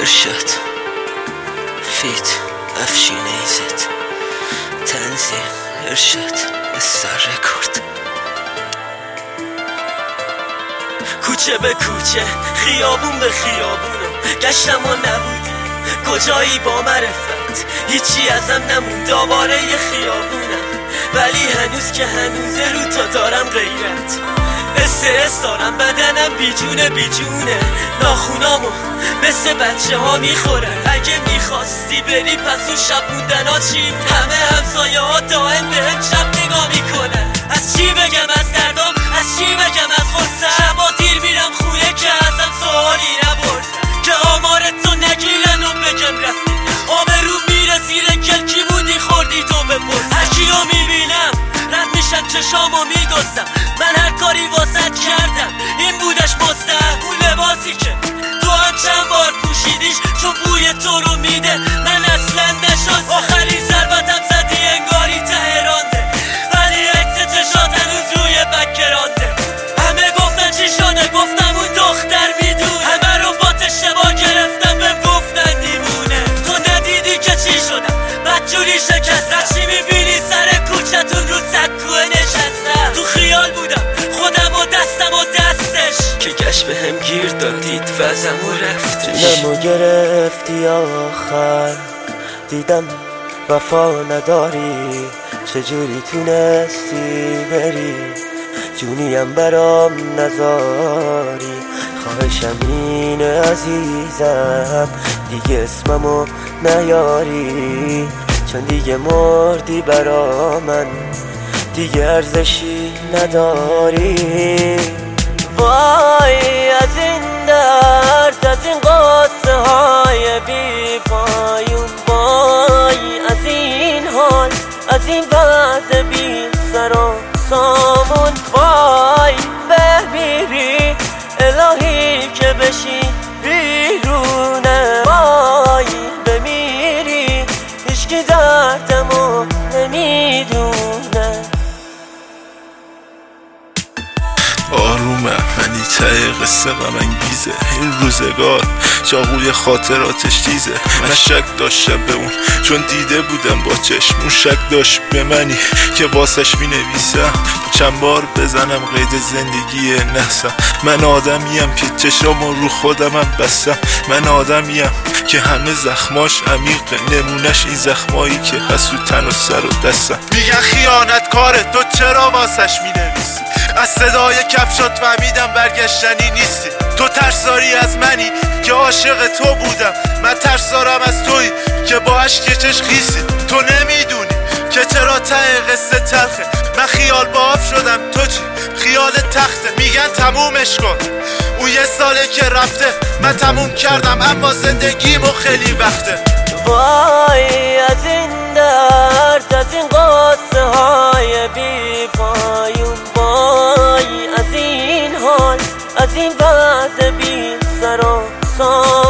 ارشاد فیت افشین ایزت تنظیم ارشاد استار رکورد. کوچه به کوچه خیابون به خیابونم گشتم و نبودی کجایی با معرفت، هیچی ازم نمون دوباره یه خیابونم، ولی هنوز که هنوزه رو تا دارم غیرت استرس دارم، بدنم بیجونه ناخونامو مثل بچه ها میخورن. اگه میخواستی بری پس اون شب موندن ها چی؟ همه همسایه ها دائم بهم شب نگاه میکنن. از چی بگم از دردام، از چی بگم از غصه، شبا دیر میرم خونه که ازم سوالی نپرسن، که آمارتو نگیرن و بگم رفتی آبرو میره زیر گل، کی بودی خوردی تو بپرس. هر کیو میبینم رد میشم چشامو میدوستم، من هر کاری واسط کردم این بودش مستحق. اون لباسی که تو هم چند بار پوشیدیش چون بوی تو رو میده، من اصلا نشد آخرین ضربتم زدی انگاری تهرانده، ولی عکس چشات هنوز روی بکرانده. همه گفتن چی شده، گفتم اون دختر میدونه، همه رو با اشتباه گرفتم بهم گفتن دیوونه. تو ندیدی که چی شدم بدجوری شکستم، چی میبینی سر کوچتون رو سکوه نشستم. تو خیال بودم خودم و دستم و دستش، که گشت به هم گیر دادید وزم و رفتش. نمو گرفتی آخر دیدم وفا نداری، چجوری تونستی بری جونیم برام نذاری. خواهشم اینه عزیزم دیگه اسممو نیاری، چون دیگه مردی برا من دیگه ارزشی نداری. وای از این درد، از این قصه های بی پایون، وای از این حال، از این وضع بی سر و سامون. وای بمیری الهی که بشی بیرونه، وای بمیری هیچکی دردمو نمیدونه. آرومه منی ته قصه غم انگیزه، این روزگار چاقوی خاطراتش تیزه. من شک داشتم به اون چون دیده بودم با چشم، اون شک داشت به منی که واسش می نویسم. چند بار بزنم قید زندگی نحسم، من آدمیم که چشامو رو خودمم بستم، من آدمیم که همه زخماش عمیقه، نمونش این زخمایی که هست رو تن و سر و دستم. میگن خیانت کاره، تو چرا واسش می نویسی؟ از صدای کفشات فهمیدم برگشتنی نیستی. تو ترسداری از منی که عاشق تو بودم، من ترسدارم از تویی که با عشق چش خیسی. تو نمیدونی که چرا ته قصه تلخه، من خیال باف شدم، تو چی؟ خیال تخته. میگن تمومش کن، اون یه ساله که رفته، من تموم کردم اما زندگیمو خیلی وقته. وای از این درد، از این قصه های بی پایون، وای از این حال، از این وضع بی سر و سامون.